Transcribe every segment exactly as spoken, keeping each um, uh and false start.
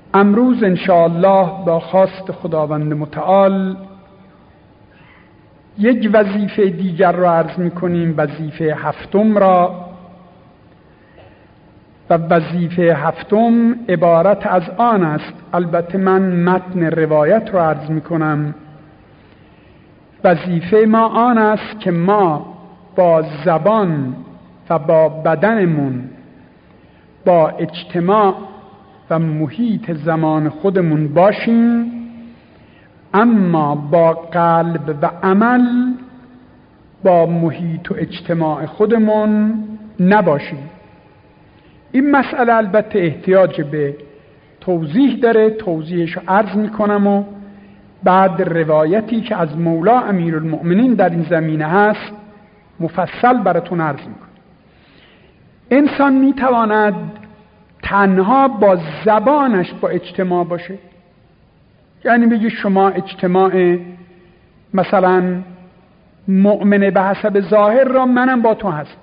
امروز انشاءالله با خواست خداوند متعال یک وظیفه دیگر را عرض می‌کنیم، وظیفه هفتم را. و وظیفه هفتم عبارت از آن است، البته من متن روایت را عرض می‌کنم. وظیفه ما آن است که ما با زبان و با بدنمون، با اجتماع و محیط زمان خودمون باشیم، اما با قلب و عمل با محیط و اجتماع خودمون نباشیم. این مسئله البته احتیاج به توضیح داره، توضیحش رو عرض میکنم و بعد روایتی که از مولا امیرالمؤمنین در این زمینه هست مفصل براتون عرض میکنم. انسان میتواند تنها با زبانش با اجتماع باشه، یعنی بگی شما اجتماع مثلا مؤمنه به حسب ظاهر را منم با تو هست.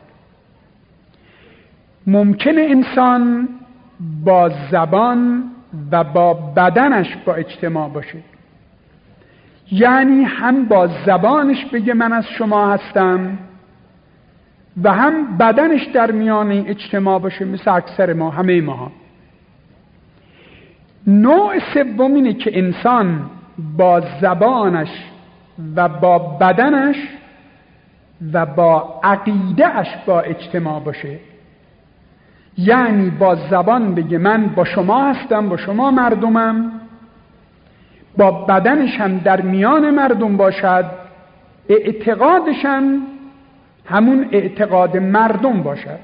ممکنه انسان با زبان و با بدنش با اجتماع باشه، یعنی هم با زبانش بگه من از شما هستم و هم بدنش در میان اجتماع باشه، مثل اکثر ما، همه ما. نوع سوم اینه که انسان با زبانش و با بدنش و با عقیدهش با اجتماع باشه، یعنی با زبان بگه من با شما هستم، با شما مردمم، با بدنش هم در میان مردم باشد، اعتقادش هم همون اعتقاد مردم باشد.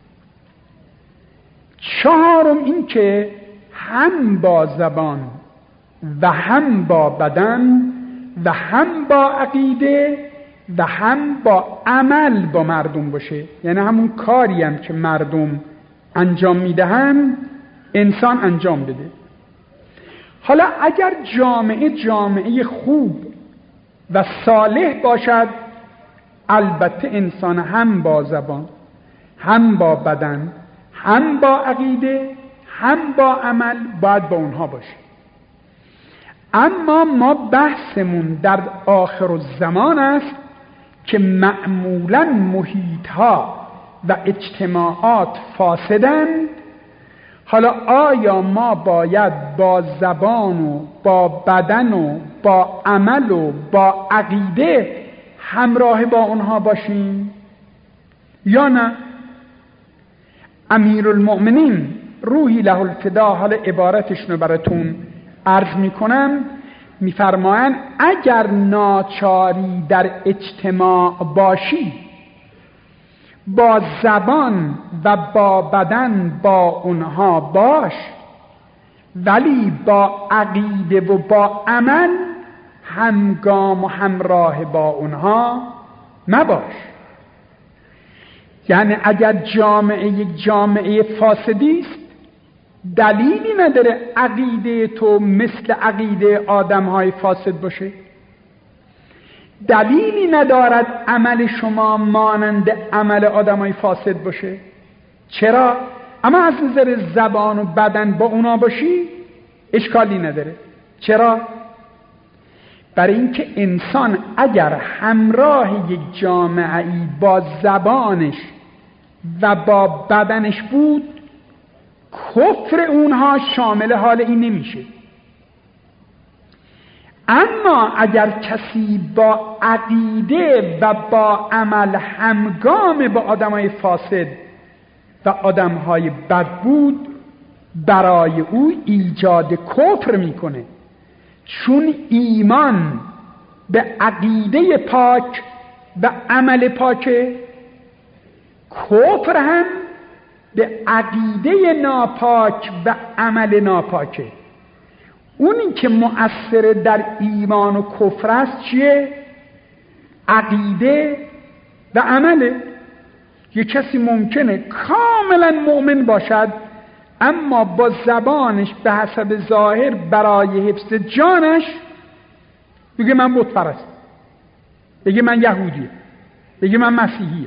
چهارم این که هم با زبان و هم با بدن و هم با عقیده و هم با عمل با مردم باشه، یعنی همون کاری هم که مردم انجام میدهن انسان انجام بده. حالا اگر جامعه جامعه خوب و صالح باشد، البته انسان هم با زبان، هم با بدن، هم با عقیده، هم با عمل باید با اونها باشه. اما ما بحثمون در آخر الزمان است که معمولاً محیطها و اجتماعات فاسدند. حالا آیا ما باید با زبان و با بدن و با عمل و با عقیده همراه با اونها باشیم یا نه؟ امیرالمؤمنین روحی له الفدا، حالا عبارتشون رو براتون عرض میکنم، میفرمایند اگر ناچاری در اجتماع باشی، با زبان و با بدن با اونها باش، ولی با عقیده و با عمل همگام و همراه با اونها مباش. یعنی اگر جامعه یک جامعه فاسدی است، دلیلی نداره عقیده تو مثل عقیده آدم‌های فاسد باشه، دلیلی ندارد عمل شما مانند عمل آدم‌های فاسد باشه. چرا؟ اما از نظر زبان و بدن با اونا باشی اشکالی نداره. چرا؟ برای اینکه انسان اگر همراه یک جامعه‌ای با زبانش و با بدنش بود، کفر اونها شامل حال این نمیشه. اما اگر کسی با عقیده و با عمل همگام با آدمای فاسد و آدمهای بد بود، برای او ایجاد کفر میکنه، چون ایمان به عقیده پاک و عمل پاکه، کفر هم به عقیده ناپاک و عمل ناپاکه. اونی که مؤثر در ایمان و کفر است چیه؟ عقیده و عمله. یه کسی ممکنه کاملا مؤمن باشد، اما با زبانش به حسب ظاهر برای حفظ جانش بگه من بت پرست، بگه من یهودیه، بگه من مسیحیه،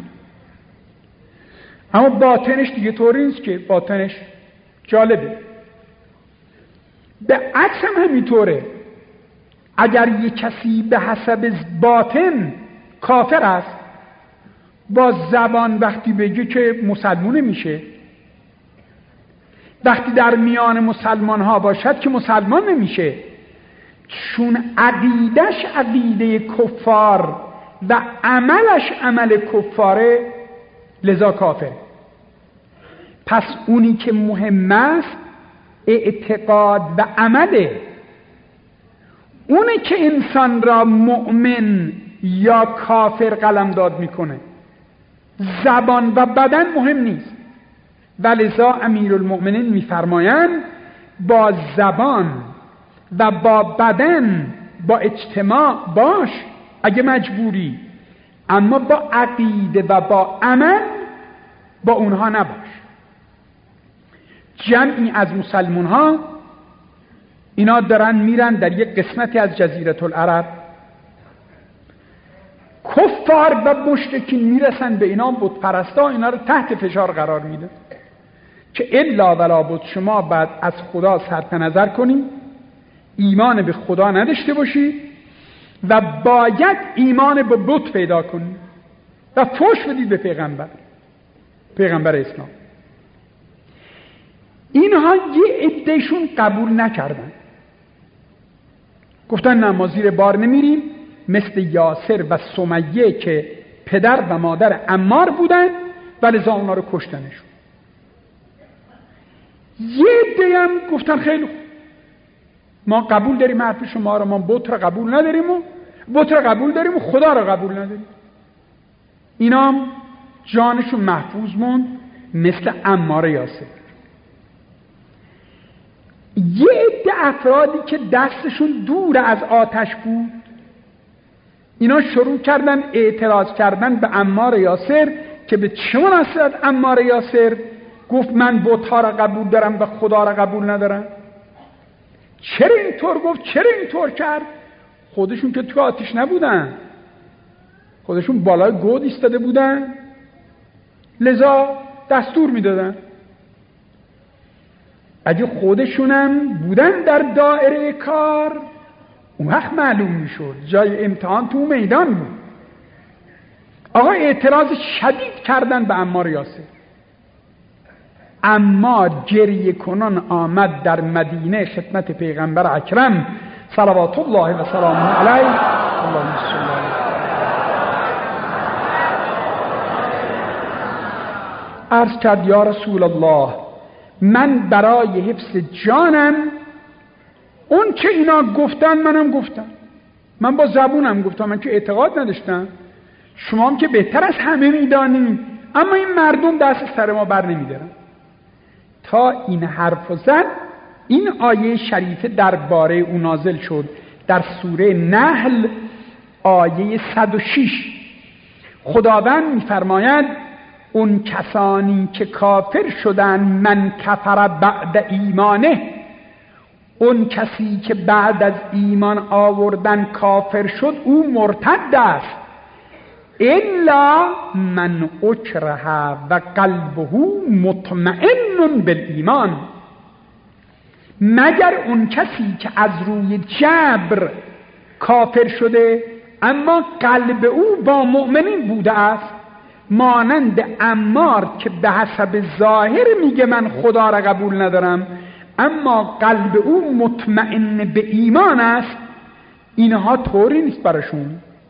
اما باطنش دیگه طوری نیست که. باطنش جالبه. به عکس هم همینطوره. اگر یک کسی به حسب باطن کافر است، با زبان وقتی بگه که مسلمون میشه، وقتی در میان مسلمان ها باشد که مسلمان نمیشه، چون عقیدش عقیده کفار و عملش عمل کفاره، لذا کافره. پس اونی که مهم است اعتقاد و عمله. اونی که انسان را مؤمن یا کافر قلمداد میکنه. زبان و بدن مهم نیست. ولذا امیرالمؤمنین میفرمایند با زبان و با بدن با اجتماع باش اگه مجبوری، اما با عقیده و با عمل با اونها نباش. جمعی از مسلمان ها اینا دارن میرن در یک قسمتی از جزیره العرب، کفار و مشرکین میرسن به اینا، بت پرستا اینا رو تحت فشار قرار میده که الا ولا بد، شما بعد از خدا صرف نظر کنید، ایمان به خدا نداشته باشید و باید ایمان به بت پیدا کنید و فوش بدید به پیغمبر پیغمبر اسلام. اینها یه عدهشون قبول نکردن، گفتن نه ما زیر بار نمیریم، مثل یاسر و سمیه که پدر و مادر عمار بودن و لذا اونا رو کشتنشون. یه عده هم گفتن خیلی خوب، ما قبول داریم حرف شما رو، ما بت رو قبول نداریم و بت رو قبول داریم و خدا رو قبول نداریم. اینا هم جانشون محفوظ موند مثل عمار یاسر. یه عده افرادی که دستشون دور از آتش بود، اینا شروع کردن اعتراض کردن به عمار یاسر که به چه مناسبت عمار یاسر گفت من بت‌ها را قبول دارم و خدا را قبول ندارم؟ چرا اینطور گفت؟ چرا اینطور کرد؟ خودشون که تو آتش نبودن، خودشون بالای گود ایستاده بودن، لذا دستور میدادن. اگه خودشونم بودن در دایره کار، اون وقت معلوم میشد جای امتحان تو میدان بود. آقا اعتراض شدید کردن به عمار یاسر. عمار گریه کنان آمد در مدینه خدمت پیغمبر اکرم صلوات الله و سلامه علیه. اللهم صل علیه. عرض کرد یا رسول الله، من برای حفظ جانم اون که اینا گفتن منم گفتم، من با زبونم گفتم، من که اعتقاد نداشتم، شما هم که بهتر از همه میدانید، اما این مردم دست سر ما بر نمیدارن. تا این حرف زد این آیه شریفه درباره او نازل شد در سوره نحل آیه صد و شش. خداوند میفرماید اون کسانی که کافر شدن، من کفر بعد ایمانه، اون کسی که بعد از ایمان آوردن کافر شد او مرتد است، الا من اکره و قلبه مطمئن بالایمان، مگر اون کسی که از روی جبر کافر شده اما قلب او با مؤمنین بوده است، مانند عمار که به حسب ظاهر میگه من خدا را قبول ندارم اما قلب او مطمئن به ایمان است. اینها طوری نیست براشون،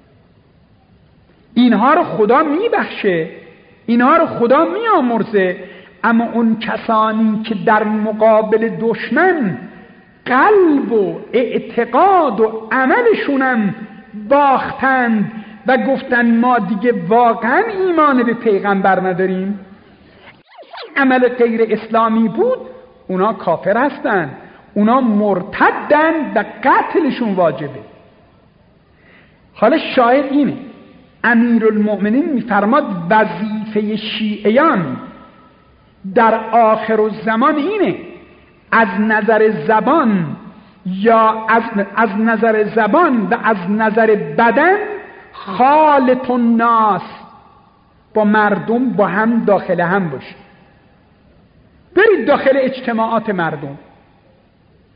اینها رو خدا میبخشه، اینها رو خدا میامرزه، اما اون کسانی که در مقابل دشمن قلب و اعتقاد و عملشونم باختند و گفتن ما دیگه واقعا ایمان به پیغمبر نداریم، عمل غیر اسلامی بود، اونا کافر هستن، اونا مرتدن و قتلشون واجبه. حالا شاید اینه امیرالمؤمنین میفرماد وظیفه شیعیان در آخر الزمان اینه از نظر زبان یا از, از نظر زبان و از نظر بدن خالط الناس، با مردم با هم داخل هم باشید. برید داخل اجتماعات مردم،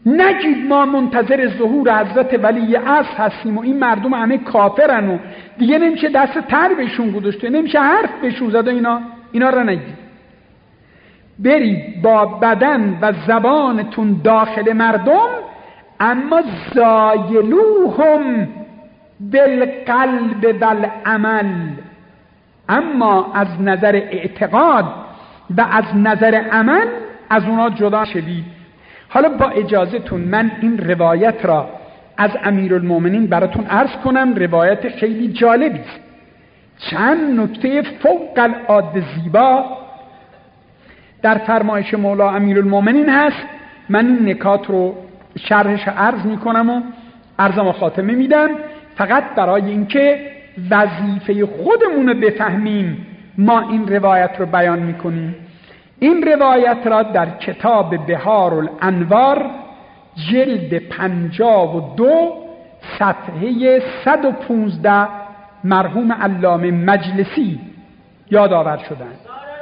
نگید ما منتظر ظهور حضرت ولی عصر هستیم و این مردم همه کافرن و دیگه نمیشه دست تر بهشون گذاشته، نمیشه حرف بهشون زد و اینا اینا را نگید. برید با بدن و زبانتون داخل مردم، اما زایلوهم بالقلب والعمل، اما از نظر اعتقاد و از نظر عمل از اونا جدا شوید. حالا با اجازهتون من این روایت را از امیرالمومنین براتون عرض کنم. روایت خیلی جالبی است، چند نکته فوق العاده زیبا در فرمایش مولا امیرالمومنین هست. من این نکات رو شرحش عرض میکنم و عرضم و خاتمه میدم، فقط برای اینکه وظیفه خودمون رو بفهمیم ما این روایت رو بیان میکنیم. این روایت را در کتاب بهار الانوار جلد پنجاه و دو صفحه صد و پونزده مرحوم علامه مجلسی یادآور شدند.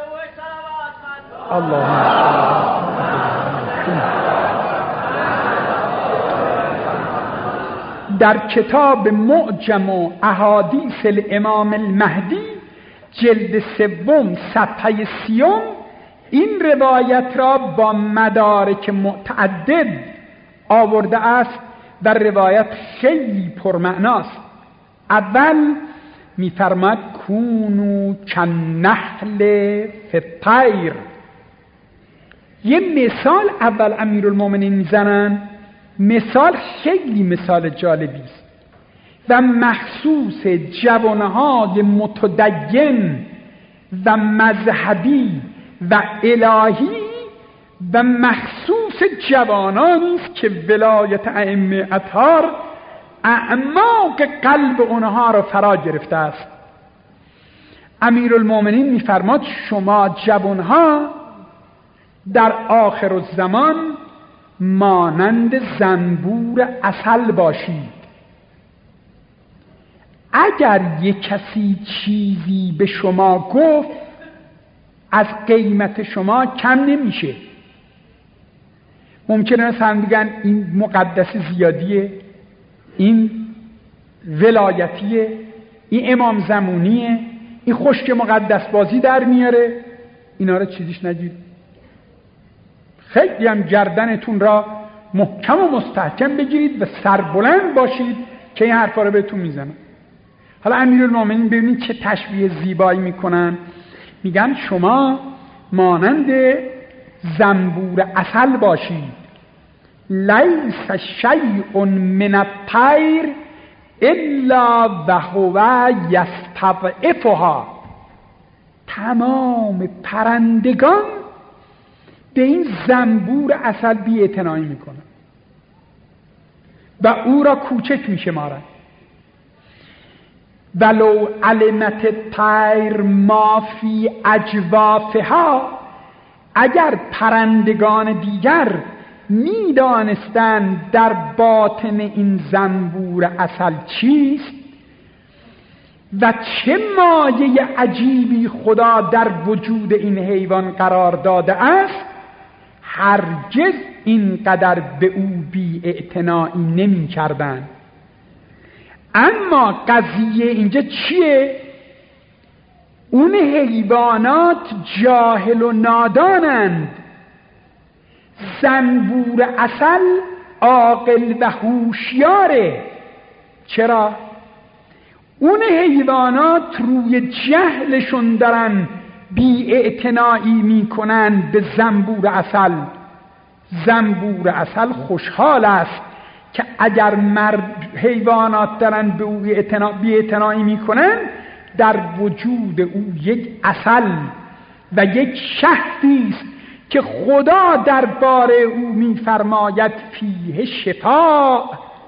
اللهم در کتاب معجم و احادیث الامام المهدی جلد سوم صفحه سیوم این روایت را با مدارک متعدد آورده است و روایت خیلی پرمعناست. اول می‌فرماید کونو کالنحل فی الطیر. یه مثال اول امیرالمومنین میزنن، مثال خیلی مثال جالبی است و مخصوص جوانهای متدین و مذهبی و الهی و مخصوص جوانانی است که ولایت ائمه اطهار اعماق قلب اونها را فرا گرفته است. امیرالمومنین می‌فرماد شما جوانها در آخر الزمان مانند زنبور عسل باشید. اگر یک کسی چیزی به شما گفت از قیمت شما کم نمیشه. ممکنه مثلا بگن این مقدس زیادیه، این ولایتیه، این امام زمونیه، این خشک مقدس بازی در میاره. اینا رو چیزیش نگید. خیلی هم گردنتون را محکم و مستحکم بگیرید و سربلند باشید که این حرفا رو بهتون میزنن. حالا امیرالمومنین ببینید چه تشبیه زیبایی میکنن. میگن شما مانند زنبور عسل باشید. لیس شیء من الطیر الا وهو یستضعفها. تمام پرندگان به این زنبور عسل بی اعتنایی میکنن و او را کوچک میشمارن. ولو علمت الطیر ما فی اجوافها. اگر پرندگان دیگر میدانستند در باطن این زنبور عسل چیست و چه مایه عجیبی خدا در وجود این حیوان قرار داده است، هرگز اینقدر به او بی اعتنایی نمی کردن. اما قضیه اینجا چیه؟ اون حیوانات جاهل و نادانند، زنبور عسل عاقل و هوشیاره. چرا؟ اون حیوانات روی جهلشون دارن بی اعتنایی میکنن به زنبور عسل. زنبور عسل خوشحال است که اگر مرد حیوانات دارن به او بی اعتنایی میکنن، در وجود او یک عسل و یک شهدی است که خدا درباره او میفرماید فیه شفا.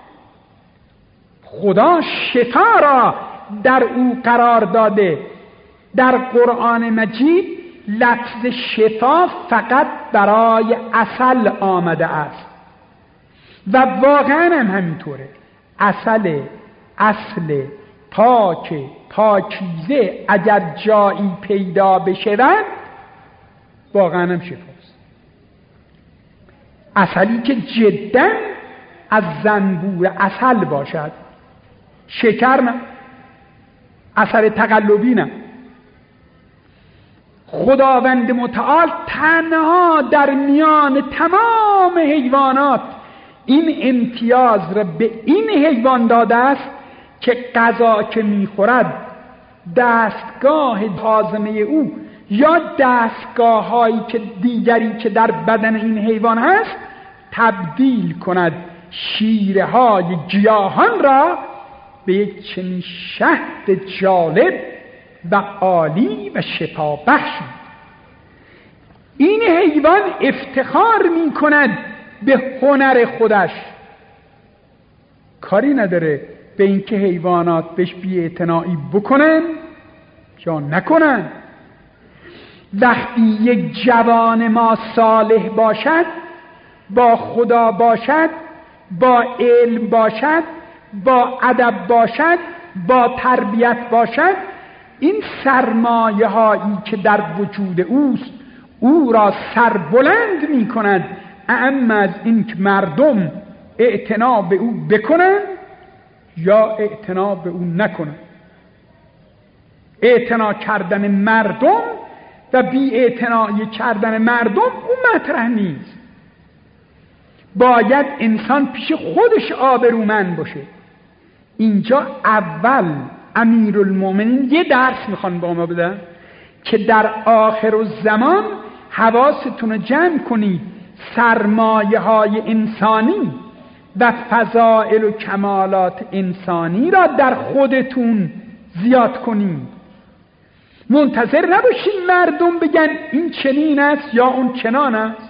خدا شفا را در او قرار داده. در قرآن مجید لفظ شفا فقط برای عسل آمده است و واقعا هم همینطوره. عسل اصل پاک پاکیزه اگر جایی پیدا بشود واقعا هم شفاست. عسلی که جدا از زنبور عسل باشد، شکر نه، عسل تقلبی نه. خداوند متعال تنها در میان تمام حیوانات این امتیاز را به این حیوان داده است که غذا که میخورد دستگاه هاضمه او یا دستگاه هایی که دیگری که در بدن این حیوان هست تبدیل کند شیره های گیاهان را به یک چنین شهد جالب و عالی و شفا بخش. این حیوان افتخار می کند به هنر خودش، کاری نداره به اینکه حیوانات بهش بی‌اعتنایی بکنن یا نکنن. وقتی یک جوان ما صالح باشد، با خدا باشد، با علم باشد، با ادب باشد، با تربیت باشد، این سرمایه هایی که در وجود اوست او را سربلند می کند، اما از این که مردم اعتنا به او بکنن یا اعتنا به او نکنن. اعتنا کردن مردم و بی اعتنایی کردن مردم اون مطرح نیست. باید انسان پیش خودش آبرومند باشه. اینجا اول امیرالمومنین یه درس میخوان با ما بدن که در آخر الزمان حواستون رو جمع کنید، سرمایه های انسانی و فضائل و کمالات انسانی را در خودتون زیاد کنید. منتظر نباشید مردم بگن این چنین است یا اون چنان است.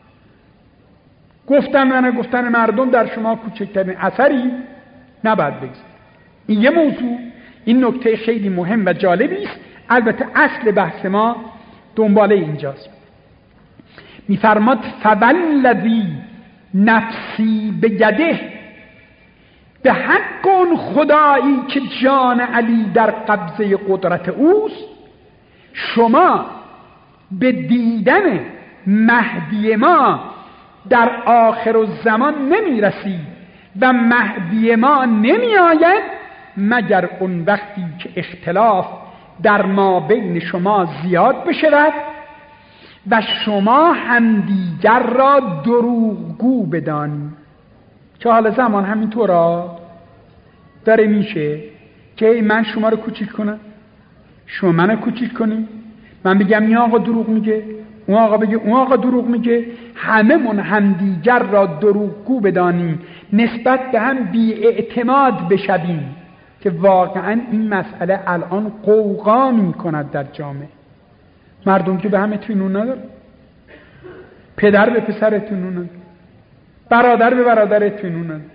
گفتن من گفتن مردم در شما کوچکترین اثری نباید بگذارید. این یه موضوع، این نکته خیلی مهم و جالبی است. البته اصل بحث ما دنباله اینجاست. میفرماد فوالذی نفسی بیده، به حق اون خدایی که جان علی در قبضه قدرت اوست، شما به دیدن مهدی ما در آخر الزمان نمی رسید و مهدی ما نمی آید مگر اون وقتی که اختلاف در ما بین شما زیاد بشود و شما همدیگر را دروغگو بدانید. چه حال زمان همینطورا داره میشه که من شما رو کوچیک کنم، شما منو کوچیک کنی، من بگم این آقا دروغ میگه، اون آقا بگه اون آقا دروغ میگه، همه من همدیگر را دروغگو بدانیم، نسبت به هم بی‌اعتماد بشویم که واقعا این مسئله الان قوقا میکند در جامعه. مردم که به هم اطمینان نداره، پدر به پسر اطمینان نداره، برادر به برادر اطمینان نداره،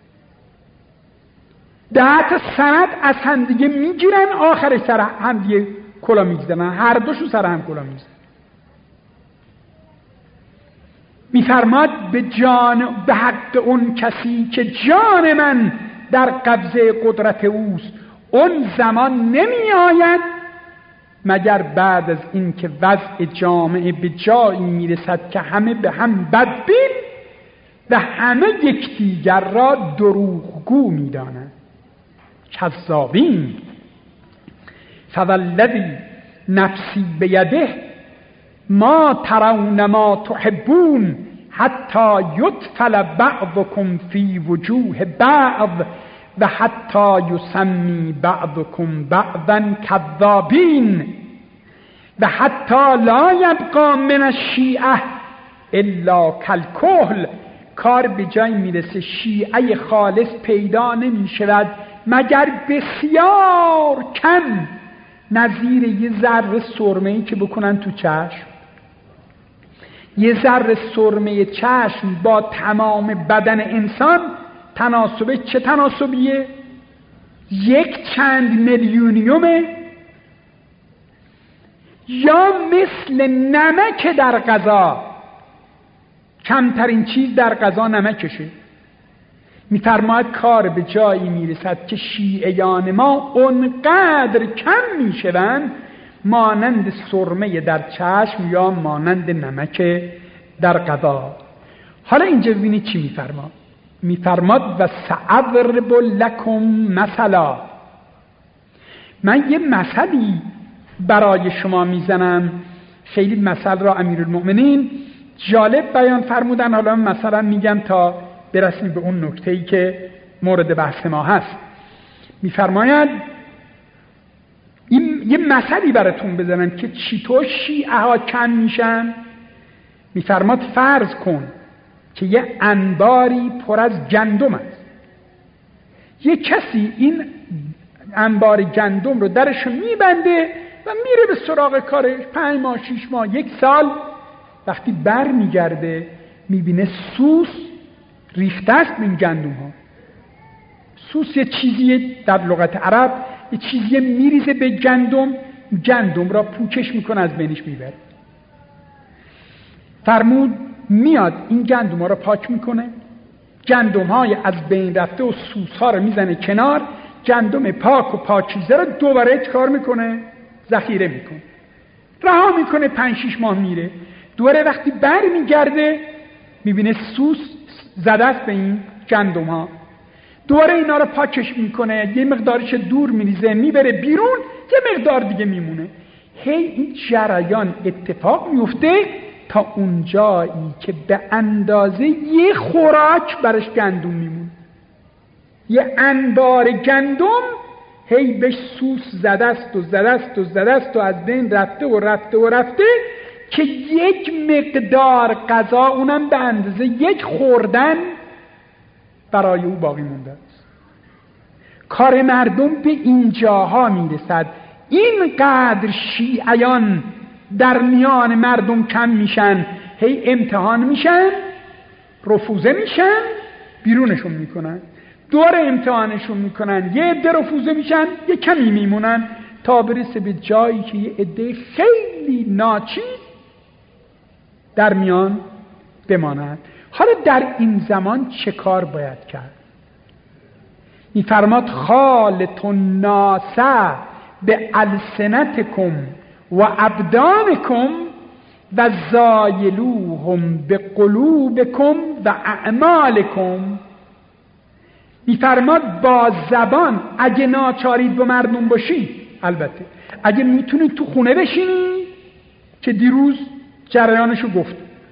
ده تا سند از هم دیگه میگیرن، آخرش سر هم دیگه کلا میگذارن، هر دوشون سر هم کلا میگذارن. میفرماد به جان، به حق اون کسی که جان من در قبضه قدرت اوست، اون زمان نمی آید مگر بعد از این که وضع جامعه به جایی میرسد که همه به هم بدبین و همه یکدیگر را دروغگو میدانند، کذابین. فوالذی نفسی بیده ما ترون ما تحبون حتی یطفل بعضکم فی وجوه بعض و حتی یسمی بعضکم بعضا کذابین و حتی لا یبقى من الشیعه الا کالکحل. کار به جای میرسه شیعه خالص پیدا نمی شود مگر بسیار کم، نظیر یه ذره سرمه‌ای که بکنن تو چشم. یه ذره سرمه چشم با تمام بدن انسان تناسبه چه تناسبیه؟ یک چند میلیونیومه، یا مثل نمک در غذا، کمترین چیز در غذا نمکشه. میفرماید کار به جایی میرسد که شیعیان ما اونقدر کم میشوند مانند سرمه در چشم یا مانند نمک در غذا. حالا اینجا ببینید چی میفرماد. میفرماد و سأضرب لکم مثلا، من یه مثلی برای شما میزنم. خیلی مثل را امیرالمؤمنین جالب بیان فرمودن. حالا من مثلا میگم تا برسیم به اون نکته‌ای که مورد بحث ما هست. میفرماید این یه مثلی براتون بزنم که چطور شیعه ها کم میشن. میفرماد فرض کن که یه انباری پر از گندم است. یه کسی این انبار گندم رو درش میبنده و میره به سراغ کارش. پنج ماه، شیش ماه، یک سال. وقتی بر میگرده میبینه سوس ریخته است به این گندم ها. سوس یه چیزیه در لغت عرب، یه چیزیه میریزه به گندم، گندم را پوکش میکنه، از بینش میبره. فرمود میاد این گندم ها را پاک میکنه، گندم های از بین رفته و سوس ها را میزنه کنار، گندم پاک و پاکیزه را دوباره کار میکنه، ذخیره میکنه، رها میکنه. پنج شیش ماه میره، دوباره وقتی بر میگرده میبینه سوس زده است به این گندم ها، دوباره اینا رو پاکش میکنه، یه مقدارش دور میریزه، میبره بیرون، یه مقدار دیگه میمونه. هی این جریان اتفاق میفته تا اون جایی که به اندازه یه خوراک برش گندم میمونه. یه انبار گندم هی بهش سوس زده است و زده است و زده است و از بین رفته و رفته و رفته که یک مقدار غذا، اونم به اندازه یک خوردن، برای او باقی مونده است. کار مردم به اینجاها میرسد. اینقدر شیعیان در میان مردم کم میشن، هی امتحان میشن، رفوزه میشن، بیرونشون میکنن، دور امتحانشون میکنن، یه عده رفوزه میشن، یه کمی میمونن، تا برسه به جایی که یه عده خیلی ناچیز در میان بمانند. حالا در این زمان چه کار باید کرد؟ میفرماد خالط الناس به السنتکم و ابدانکم و زایلوهم به قلوبکم و اعمالکم. میفرماد با زبان، اگه ناچارید با مردم باشید، البته اگه میتونید تو خونه بشینید که دیروز جریانشو گفت،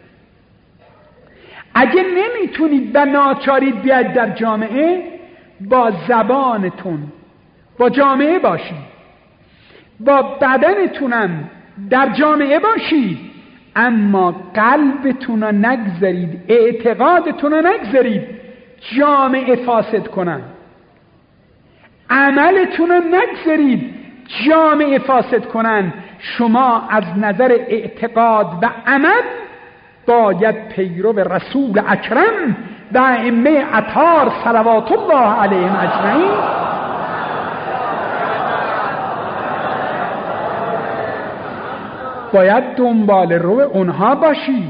اگه نمیتونید و ناچارید بیاید در جامعه، با زبانتون با جامعه باشید، با بدنتونم در جامعه باشید، اما قلبتون رو نگذارید، اعتقادتون رو نگذارید جامعه فاسد کنن، عملتون رو نگذارید جامعه فاسد کنن. شما از نظر اعتقاد و عمل باید پیرو رسول اکرم و ائمه اطهار صلوات الله علیهم اجمعین باید دنبال رو اونها باشید.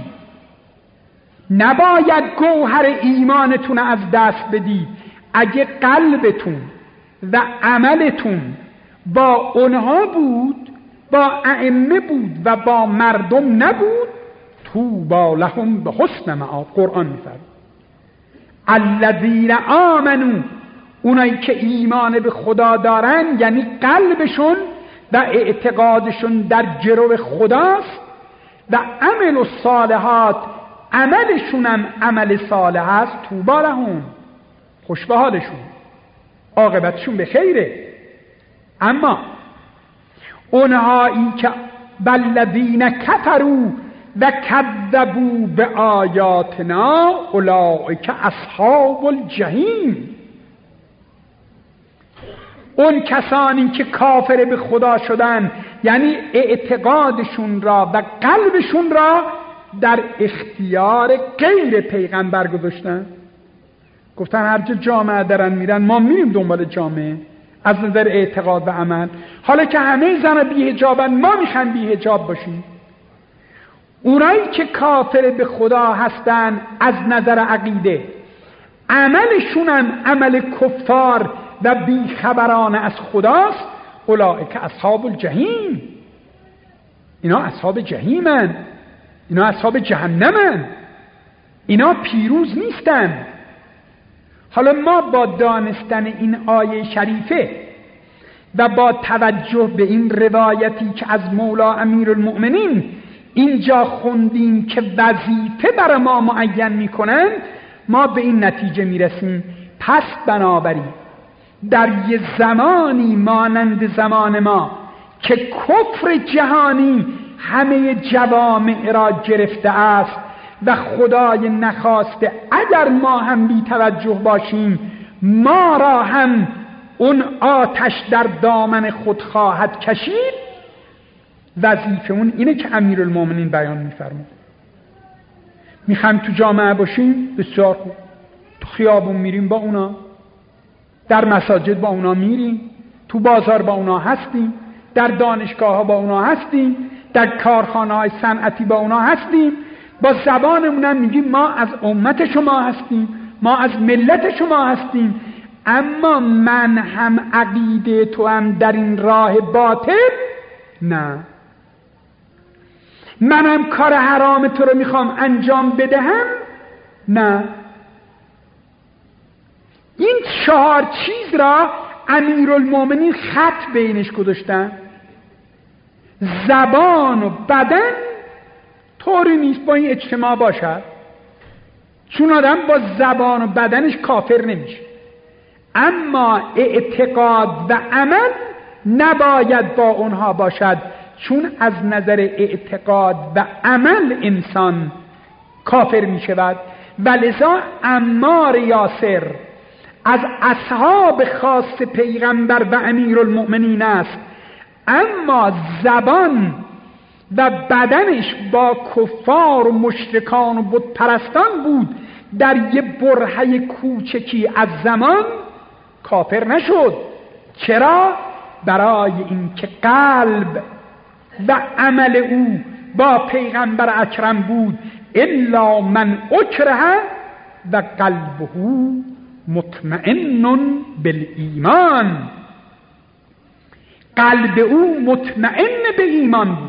نباید گوهر ایمانتون از دست بدید. اگه قلبتون و عملتون با اونها بود، با ائمه بود و با مردم نبود، طوبی لهم به حسن مآب. قرآن میفرماید الذین آمنوا، اونایی که ایمان به خدا دارن، یعنی قلبشون و اعتقادشون در گرو خداست، و عمل الصالحات، عملشون هم عمل صالح است، طوبی لهم، خوش به حالشون، عاقبتشون به خیره. اما اونهایی که بالذین کفروا و کذبوا به آیاتنا اولئک اصحاب الجحیم، اون کسانی که کافر به خدا شدن، یعنی اعتقادشون را و قلبشون را در اختیار غیر پیغمبر گذاشتن، گفتن هر جا جامعه دارن میرن ما میریم دنبال جامعه از نظر اعتقاد و عمل. حالا که همه زن بی حجابن ما میخوایم بی حجاب باشیم. اونایی که کافر به خدا هستن از نظر عقیده، عملشون هم عمل کفار و بیخبران از خداست، اولئک اصحاب الجحیم، اینا اصحاب جحیمن، اینا اصحاب جهنمن. اینا پیروز نیستن. حالا ما با دانستن این آیه شریفه و با توجه به این روایتی که از مولا امیرالمؤمنین اینجا خوندیم که وظیفه برای ما معین میکنن، ما به این نتیجه میرسیم پس بنابراین در یه زمانی مانند زمان ما که کفر جهانی همه جوامع را گرفته است و خدای نخواسته اگر ما هم بی توجه باشیم ما را هم اون آتش در دامن خود خواهد کشید، وظیفه اون اینه که امیرالمومنین بیان میفرمود. میخوایم تو جامعه باشیم، بسیار خوب، تو خیابون میریم با اونا، در مساجد با اونا میریم، تو بازار با اونا هستیم، در دانشگاه ها با اونا هستیم، در کارخانه های صنعتی با اونا هستیم، با زبانمون هم میگیم ما از امت شما هستیم، ما از ملت شما هستیم، اما من هم عقیده تو هم در این راه باطل نه، منم کار حرام تو رو میخوام انجام بدهم نه. این چهار چیز را امیرالمومنین خط بینش گذاشتن. زبان و بدن طوری نیست با این اجتماع باشد، چون آدم با زبان و بدنش کافر نمیشه، اما اعتقاد و عمل نباید با اونها باشد، چون از نظر اعتقاد و عمل انسان کافر می شود. ولذا عمار یاسر از اصحاب خاص پیغمبر و امیرالمؤمنین است، اما زبان و بدنش با کفار و مشرکان و بت پرستان بود. در یه برهه کوچکی از زمان کافر نشد. چرا؟ برای اینکه قلب و عمل او با پیغمبر اکرم بود. الا من اکره و قلبه مطمئن بالایمان. قلب او مطمئن به ایمان بود،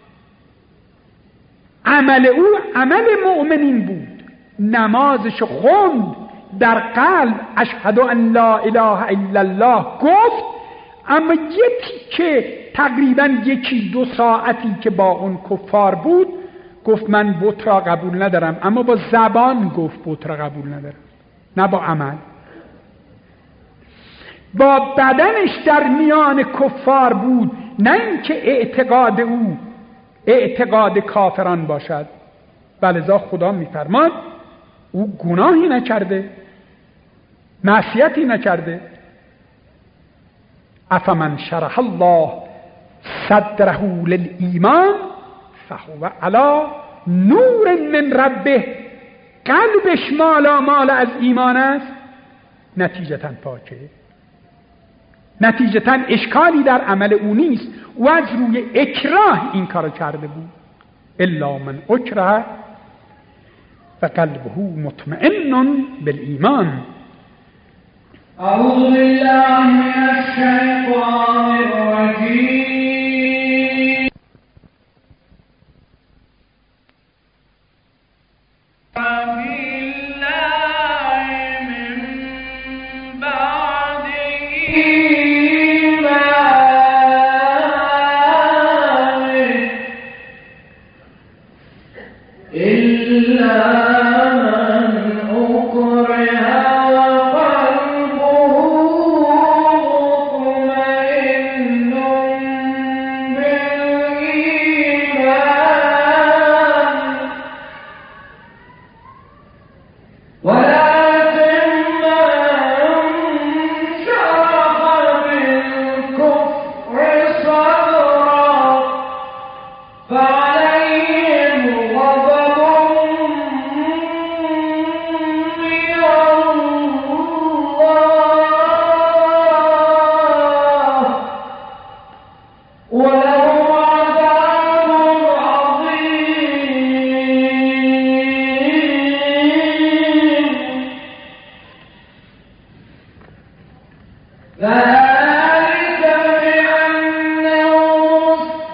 عمل او عمل مؤمنین بود، نمازش خوند، در قلب اشهد ان لا اله الا الله گفت، اما یکی که تقریبا یکی دو ساعتی که با اون کفار بود گفت من بت را قبول ندارم، اما با زبان گفت بت را قبول ندارم، نه با عمل. با بدنش در میان کفار بود، نه اینکه اعتقاد او اعتقاد کافران باشد. ولذا خدا میفرماد او گناهی نکرده، معصیتی نکرده. افمن شرح الله صدره للایمان فهو علی نور من ربه. قلبش مالا مال از ایمان است، نتیجتاً پاکه، نتیجتاً اشکالی در عمل او نیست. و از روی اکراه این کارو کرده بود. الا من اکره و قلبه مطمئن بالایمان. اعوذ بالله من الشیطان الرجیم.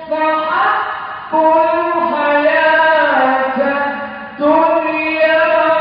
الدنيا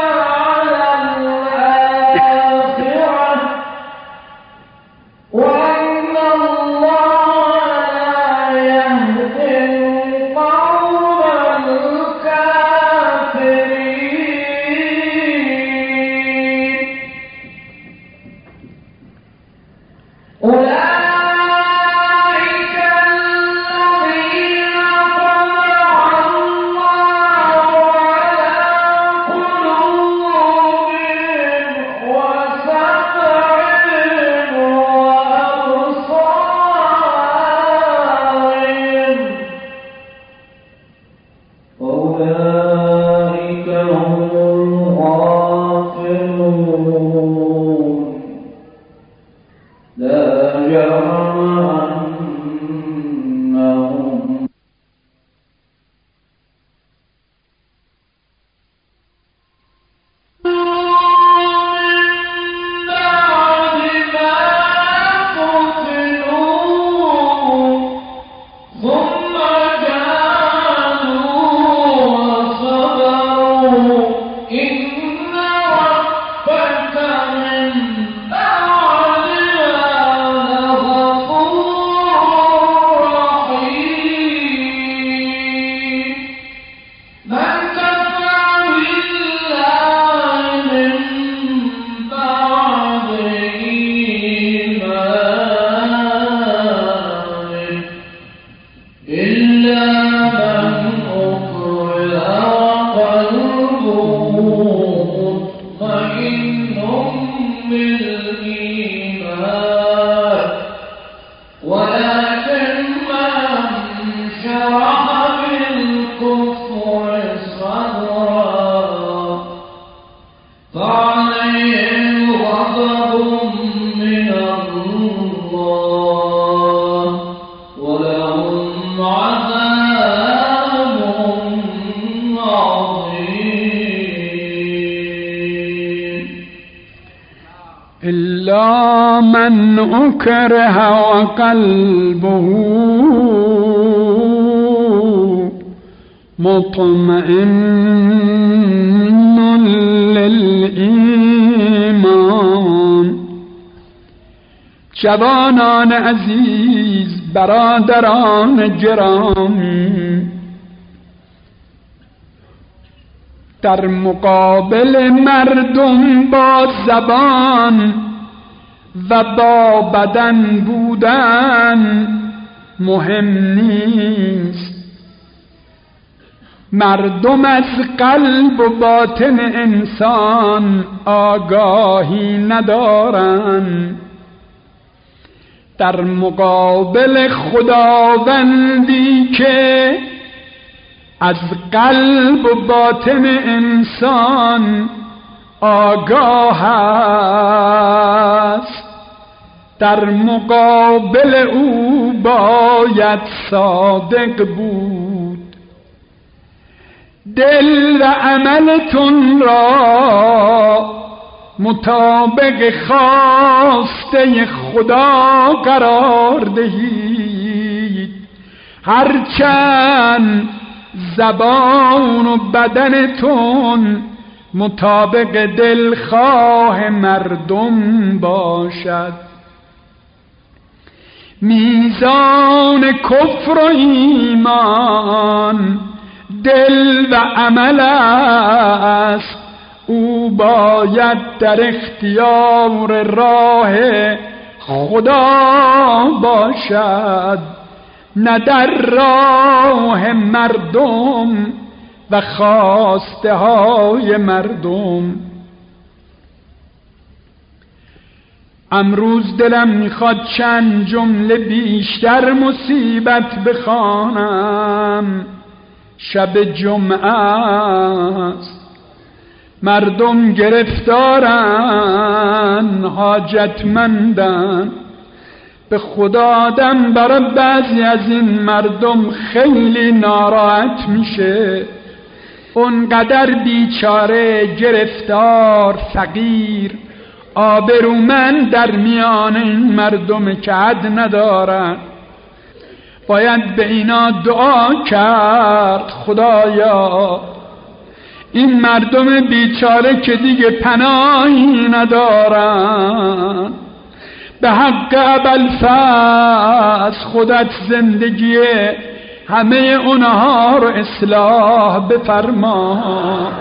فعليهم غضب من الله ولهم عذاب عظيم إلا من أكره وقلبه مطمئن للإيمان. جوانان عزیز، برادران گرامی، در مقابل مردم با زبان و با بدن بودن مهم نیست. مردم از قلب و باطن انسان آگاهی ندارند. در مقابل خداوندی که از قلب و باطن انسان آگاه است، در مقابل او باید صادق بود. دل و عملتون را مطابق خواسته خدا قرار دهید. هرچند زبان و بدنتون مطابق دلخواه مردم باشد. میزان کفر و ایمان دل و عمل است، او باید در اختیار راه خدا باشد، نه در راه مردم و خواسته های مردم. امروز دلم میخواد چند جمله بیشتر مصیبت بخوانم. شب جمعه است، مردم گرفتارن، حاجتمندن. به خدا آدم برای بعضی از این مردم خیلی ناراحت میشه. اونقدر بیچاره، گرفتار، فقیر، آبرومند در میان این مردم که حد ندارن. باید به اینا دعا کرد خدایا این مردم بیچاره که دیگه پناهی ندارن، به حق ابوالفضل خودت زندگی همه اونها رو اصلاح بفرما.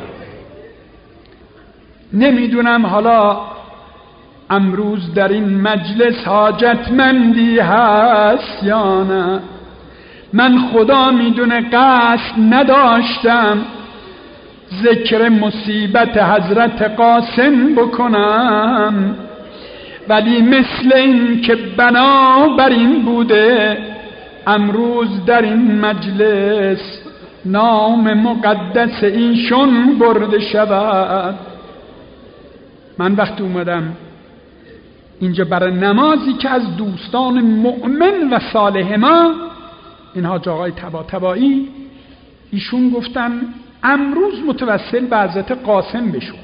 نمیدونم حالا امروز در این مجلس حاجتمندی هست یا نه. من خدا میدونه قصد نداشتم ذکر مصیبت حضرت قاسم بکنم، ولی مثل این که بنا بر این بوده امروز در این مجلس نام مقدس ایشون برده شود. من وقتی اومدم اینجا برای نمازی که از دوستان مؤمن و صالح ما، این حاج آقای طباطبایی، ایشون گفتن امروز متوسل به حضرت قاسم بشو.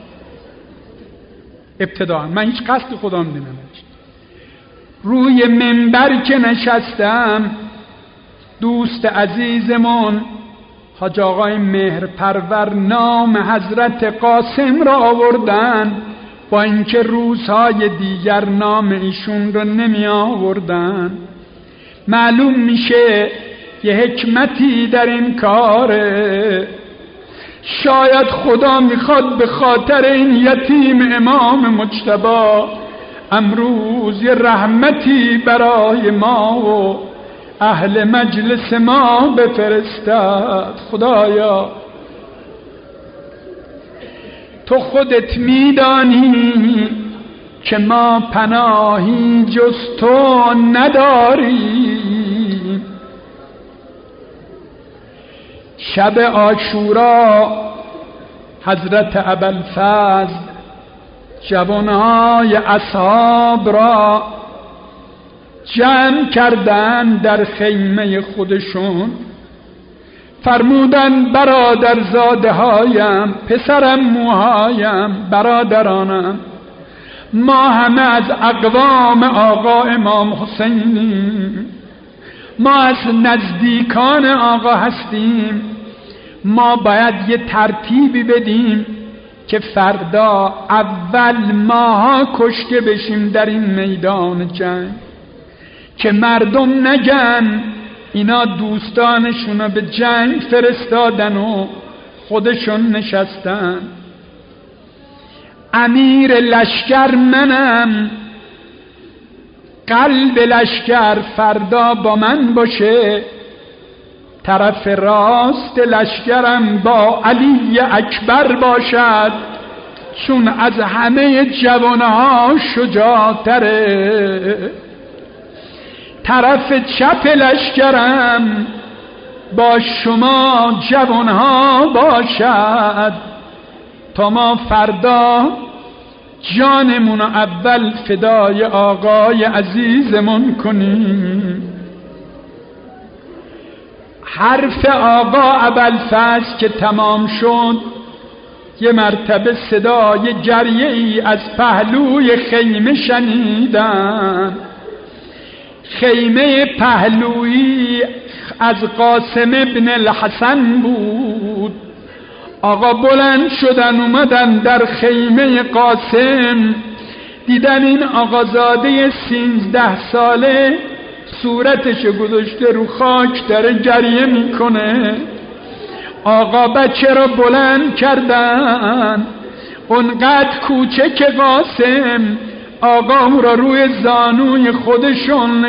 ابتدا من هیچ قصد خودم نمیدونم. روی منبر که نشستم دوست عزیزمون حاج آقای مهرپرور نام حضرت قاسم را آوردن، با اینکه روزهای دیگر نام ایشون رو نمی آوردن. معلوم میشه یه حکمتی در این کاره. شاید خدا میخواد به خاطر این یتیم امام مجتبی امروز یه رحمتی برای ما و اهل مجلس ما بفرستد. خدایا تو خودت میدانی که ما پناهی جز تو نداریم. شب عاشورا حضرت ابوالفضل جوانهای اصحاب را جمع کردن در خیمه خودشون، فرمودن برادرزاده هایم، پسرم موهایم، برادرانم، ما همه از اقوام آقا امام حسینیم، ما از نزدیکان آقا هستیم، ما باید یه ترتیبی بدیم که فردا اول ماها کشته بشیم در این میدان جنگ، که مردم نگن اینا دوستانشون رو به جنگ فرستادن و خودشون نشستن. امیر لشکر منم، قلب لشکر فردا با من باشه، طرف راست لشکرم با علی اکبر باشد، چون از همه جوانها شجاعتره. طرف چپ لشکرم با شما جوانها باشد، تا ما فردا جانمون اول فدای آقای عزیزمون کنیم. حرف آقا ابوالفضل که تمام شد، یه مرتبه صدای گریه ای از پهلوی خیمه شنیدم. خیمه پهلویی از قاسم ابن الحسن بود. آقا بلند شدن اومدن در خیمه قاسم، دیدن این آقازاده سیزده ساله صورتش گذاشته رو خاک داره گریه میکنه. آقا بچه را بلند کردن، اونقدر کوچک قاسم آقا او را روی زانوی خودشون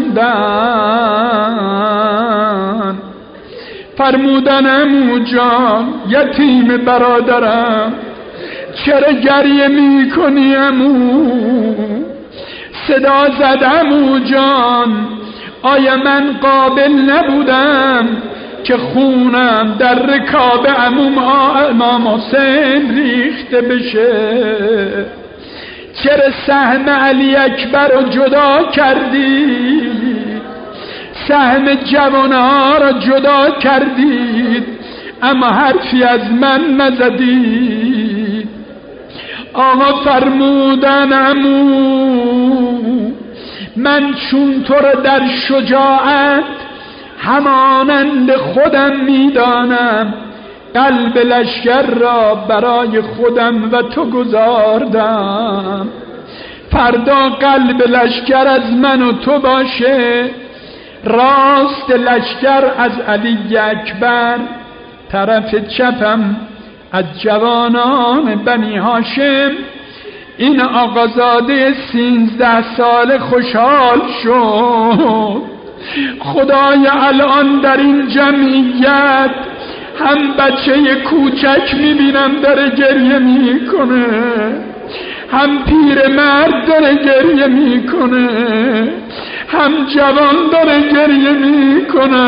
نشوندن. فرمودن عمو جان، یتیم برادرم، چرا گریه میکنی عمو؟ صدا زد عمو جان، آیا من قابل نبودم که خونم در رکاب عموم امام حسین ریخته بشه؟ چرا سهم علی اکبر رو جدا کردی؟ سهم جوانها را جدا کردید، اما حرفی از من نزدید. آقا فرمودن عمو، من چون تو را در شجاعت همانند خودم میدانم، قلب لشکر را برای خودم و تو گذاردم. فردا قلب لشکر از من و تو باشه، راست لشکر از علی اکبر، طرف چپم از جوانان بنی هاشم. این آقازاده سیزده سال خوشحال شد. خدای الان در این جمعیت هم بچه کوچک میبینم داره گریه میکنه، هم پیر مرد داره گریه میکنه، هم جوان داره گریه میکنه.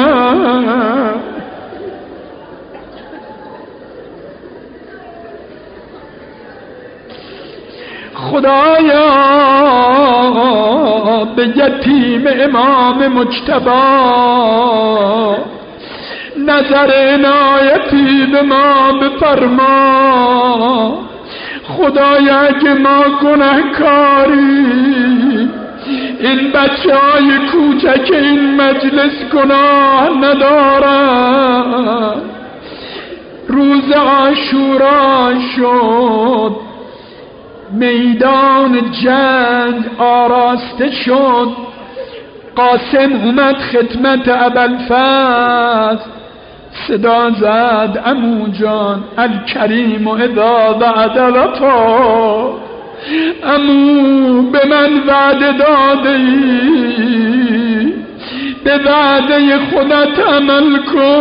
خدایا به یتیم امام مجتبی نظر عنایتی به ما بفرما. خدایا اگه ما گناهکاری، این بچه های کوچک این مجلس گناه ندارن. روز عاشورا شد، میدان جنگ آراسته شد. قاسم اومد خدمت ابوالفضل، صدا زد عمو جان، الکریم و اذا وعد وفا. عمو به من وعده داده ای، به وعده خودت عمل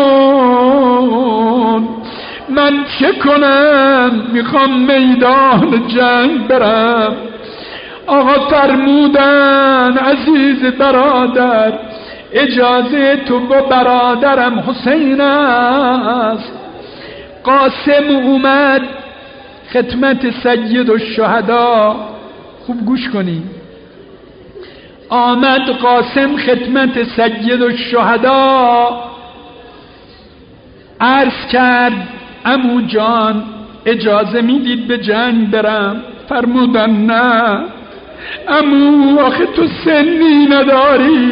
کن. من چه کنم؟ میخوام میدان جنگ برم. آقا فرمودن عزیز برادر، اجازه تو با برادرم حسین است. قاسم اومد خدمت سید الشهدا. خوب گوش کنی. آمد قاسم خدمت سید الشهدا، عرض کرد عمو جان اجازه میدید به جنگ برم؟ فرمودن نه عمو، آخه تو سنی نداری.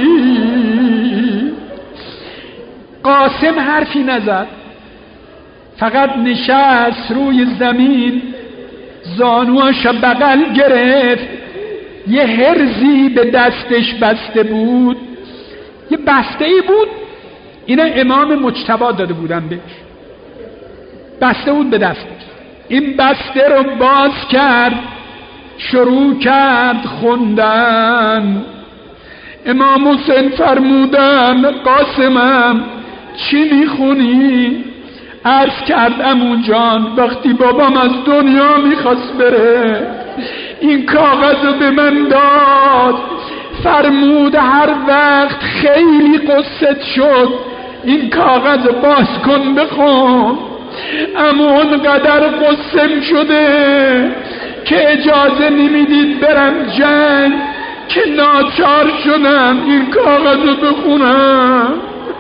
قاسم حرفی نزد، فقط نشست روی زمین، زانوهاش بغل گرفت، یه هرزی به دستش بسته بود، یه بسته ای بود، اینا امام مجتبی داده بودن بهش، بسته بود به دستش. این بسته رو باز کرد، شروع کرد خوندن. امام حسین فرمودن قاسمم چی میخونی؟ عرض کرد عمو جان وقتی بابام از دنیا میخواست بره این کاغذ رو به من داد، فرمود هر وقت خیلی قصت شد این کاغذ رو باز کن بخون. اما اونقدر قسم شده که اجازه نمیدید برم جنگ که ناچار شدم این کاغذ رو بخونم.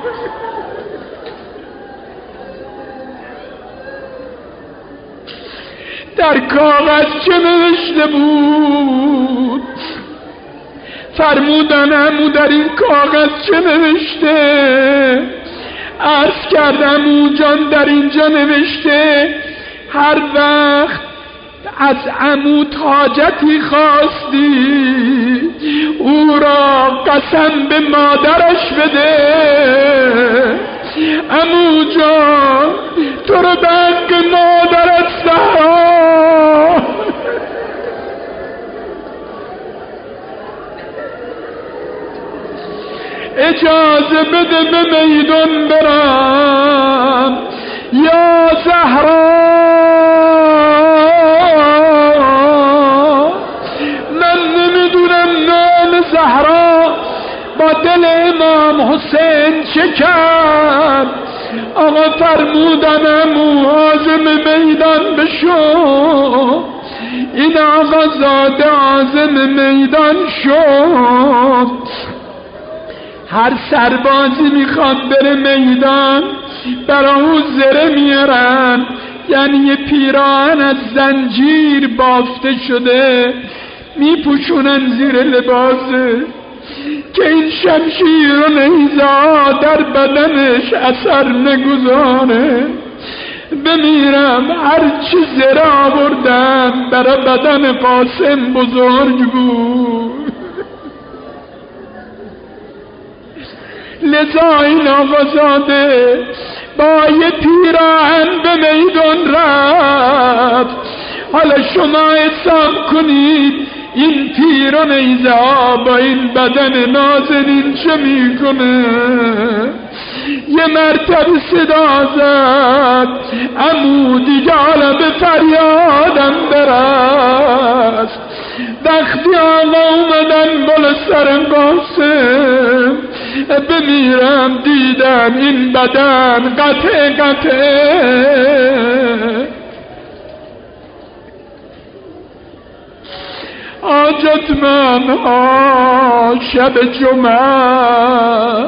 در کاغذ چه نوشته بود؟ فرمودن عمو در این کاغذ چه نوشته؟ عرض کردم عمو جان در اینجا نوشته هر وقت از عمو حاجتی خواستی او را قسم به مادرش بده. عمو جان تو رو به حق مادرت زهرا اجازه بده به میدان برم یا زهرا. من نمیدونم نام زهرا با دل امام حسین چه کرد. آقا فرمودن عمو عازم میدان بشو. این آقا زاده عازم میدان شد. هر سربازی میخواد بره میدان برای او زره میارن، یعنی یه پیراهن از زنجیر بافته شده میپوشونن زیر لباسه که این شمشیر و نیزه در بدنش اثر نگذاره. بمیرم هرچی زره آوردن برای بدن قاسم بزرگ بود. لذا این آقازاده با یه پیراهن به میدان رفت. حالا شما حساب کنید این پیر و نیزه ها با این بدن نازنین چه میکنه. یه مرتبه صدا زد عمو دیگه حالا به فریادم برست. وقتی آقا اومدن بالا سر قاسم بمیرم دیدم این بدن قطع قطع. حاجتمند ها شب جمعه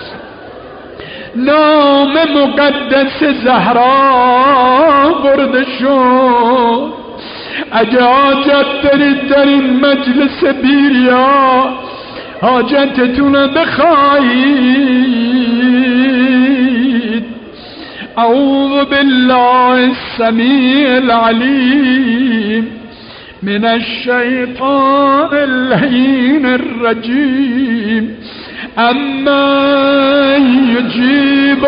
نام مقدس زهرا برده شد. اگه حاجت دارید در این مجلس بیریا حاجتتون رو بخواهید. اعوذ بالله السمیع العلیم من الشیطان اللعین الرجیم. اما یجیب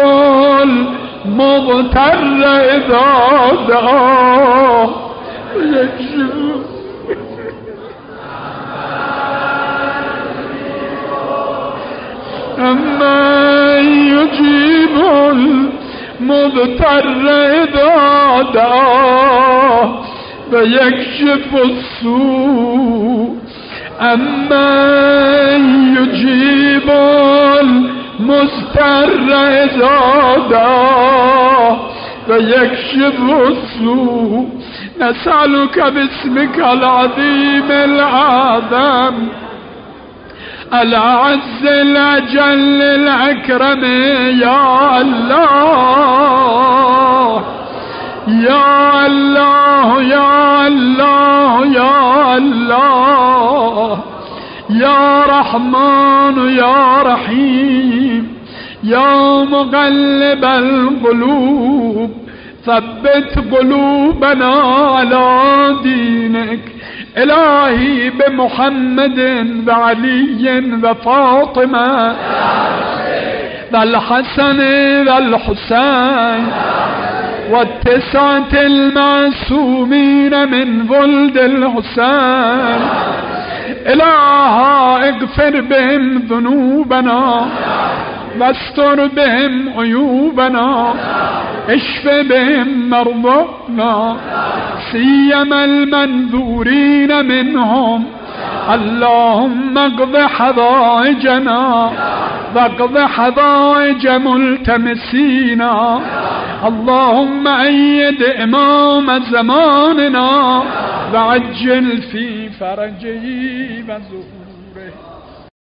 المضطر اذا دعاه اما یجیب المضطر اذا دعاه و یکشف السوء. اما یجیب المضطر اذا دعاه و یکشف السوء نسألك باسمك العظيم الأعظم الأعز الأجل الأكرم يا الله يا الله يا الله يا الله يا رحمن يا رحيم يا مقلب القلوب ثبت قلوبنا على دينك إلهي بمحمد وعلي وفاطمة والحسن والحسين والتسعة المعصومين من ولد الحسين إلها اغفر بهم ذنوبنا واستر بهم عيوبنا اشف بهم مرضانا سيما المنذورين منهم اللهم اقض حوائجنا واقض حوائج ملتمسينا اللهم أيد إمام زماننا وعجل في فرجه وظهوره